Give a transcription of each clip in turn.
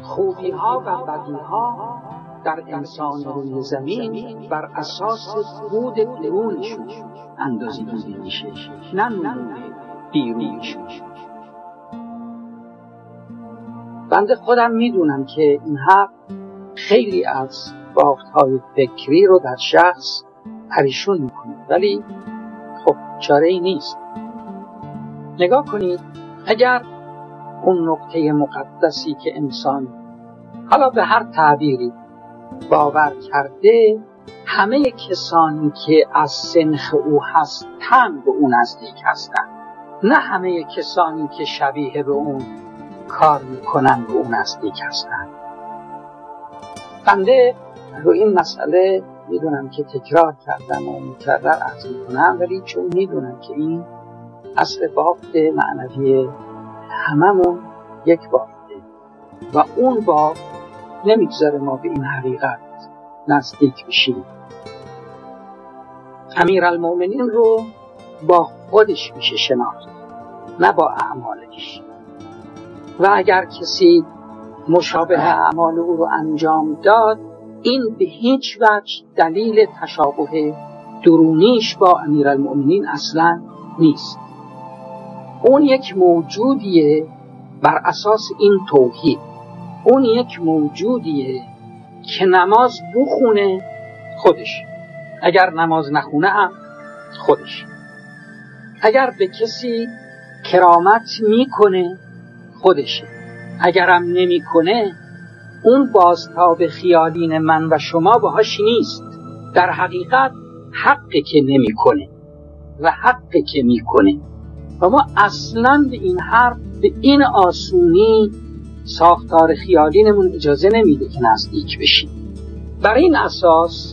خوبی ها و بدی ها در انسان روی زمین بر اساس بود درونشون اندازه‌گیری میشه، نه نمود بیرونشون. بنده خودم میدونم که این حق خیلی از بافت‌های فکری رو در شخص پریشون میکنه، ولی خب چاره ای نیست. نگاه کنید، اگر اون نقطه مقدسی که انسان حالا به هر تعبیری باور کرده، همه کسانی که از سنخ او هستند به اون نزدیک هستند، نه همه کسانی که شبیه به اون کار میکنن به اون نزدیک هستند. بنده رو این مسئله میدونم که تکرار کردم و مکرر عرض میکنم، ولی چون میدونم که این اصل بافت معنوی هممون یک بافته و اون بافت نمیگذاره ما به این حقیقت نزدیک بشیم. امیرالمومنین رو با خودش میشه شناخت، نه با اعمالش. و اگر کسی مشابه اعمال او رو انجام داد، این به هیچ وجه دلیل تشابه درونیش با امیرالمومنین اصلا نیست. اون یک موجودیه بر اساس این توحید، اون یک موجودیه که نماز بخونه خودش، اگر نماز نخونه هم خودش، اگر به کسی کرامت میکنه خودشه، اگرم نمیکنه اون بازتاب خیالین من و شما باهاش نیست. در حقیقت حقی که نمیکنه و حقی که میکنه و ما اصلا به این حرف به این آسونی ساختار خیالینمون اجازه نمیده که نزدیک بشیم. بر این اساس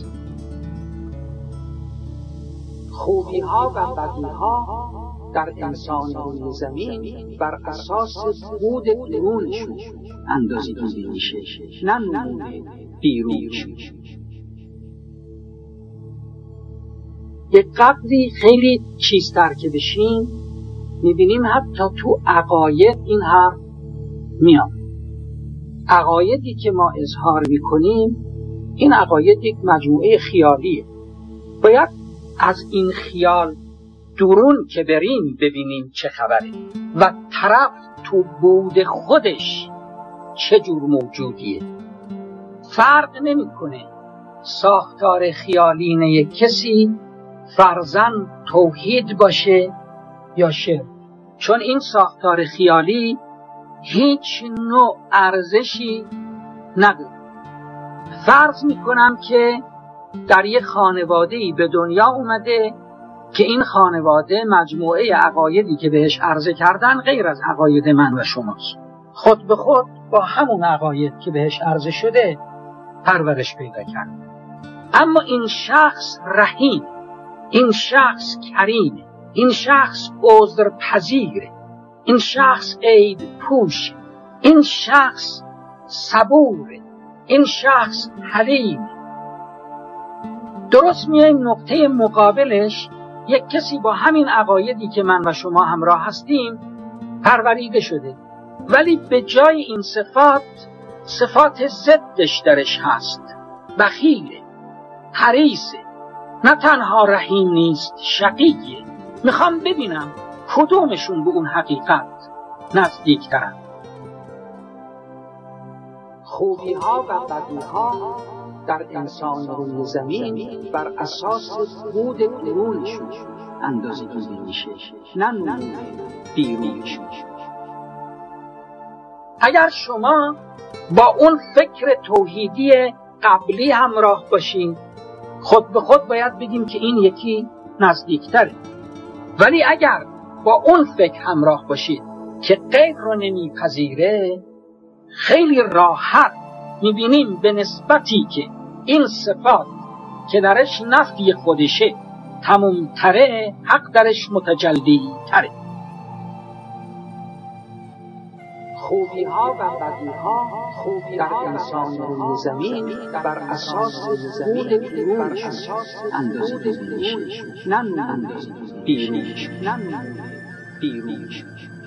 خوبی ها و بدی ها در انسان روی زمین بر اساس بود درونشون اندازه‌گیری میشه، نه نمود بیرونشون. یک قدری خیلی چیزتر که بشیم میبینیم حتی تو عقاید این حرف میاد. عقایدی که ما اظهار میکنیم، این عقاید یک مجموعه خیالیه. باید از این خیال درون که بریم ببینیم چه خبره و طرف تو بود خودش چه جور موجودیه. فرق نمیکنه ساختار خیالینه کسی فرضاً توحید باشه یا شرک، چون این ساختار خیالی هیچ نوع ارزشی نداره. فرض میکنم که در یک خانواده‌ای به دنیا اومده که این خانواده مجموعه عقایدی که بهش عرضه کردن غیر از عقاید من و شماست. خود به خود با همون عقاید که بهش عرضه شده پرورش پیدا کرد. اما این شخص رحیم، این شخص کریم، این شخص عذرپذیره، این شخص عیب پوش، این شخص صبوره، این شخص حلیم. درست میایم نقطه مقابلش یک کسی با همین عقایدی که من و شما همراه هستیم پروریده شده، ولی به جای این صفات ضدش درش هست. بخیله، حریصه، نه تنها رحیم نیست، شقیه. میخوام ببینم کدومشون به اون حقیقت نزدیک‌ترن. خوبی ها و بدی ها در انسان روی زمین بر اساس بود درونشون اندازه‌گیری میشه، نه نمود بیرونشون. اگر شما با اون فکر توحیدی قبلی همراه باشین، خود به خود باید بگیم که این یکی نزدیکتره. ولی اگر با اون فکر همراه باشید که غیر رو نمیپذیره، خیلی راحت میبینیم به نسبتی که این صفات که درش نفی خودشه تموم تره، حق درش متجلی تره. خوبی ها و بدی ها در انسان روی زمین بر اساس بود درونشون اندازه‌گیری میشه، نه بیرونشون.